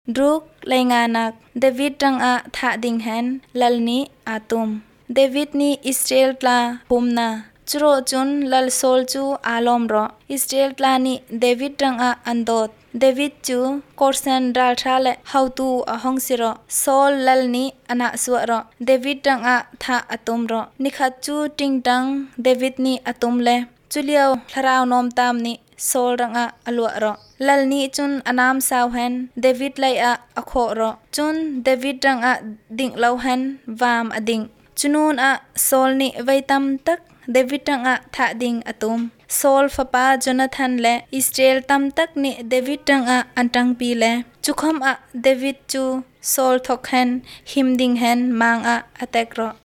ดรุกไลงานักเดวิดรังอะทะดิงแฮนลัลนีอาตุมเดวิดนีอิสราเอลปลาปุมนาจุโรจุนลัลโซลจูอาลอมรออิสราเอลปลานีเดวิดรังอะอันโดดเดวิดจูคอร์เซนดัลทราเลฮาวตูอะฮองซิรอโซลลัลนีอนาสวรอเดวิดรังอะทะอะตุมรอนิคัดจูติงตังเดวิดนีอะตุมเลจุเลียวทราวนอมตามนีโซลรังอะอลัวรอลัลนีจุนอนามสาวเฮนเดวิดไลอะอะโครอจุนเดวิดรังอะดิงเลาเฮนวามอะดิงจุนูนอะโซลนีไวตัมตักเดวิดรังอะทะดิงอะตุมโซลฟปาโจนาธานเลอิสราเอลตัมตักนีเดวิดรังอะอันตังปีเลจุคอมอะเดวิดจูโซลทอกเฮนหิมดิงเฮนมังอะอะเตกรอ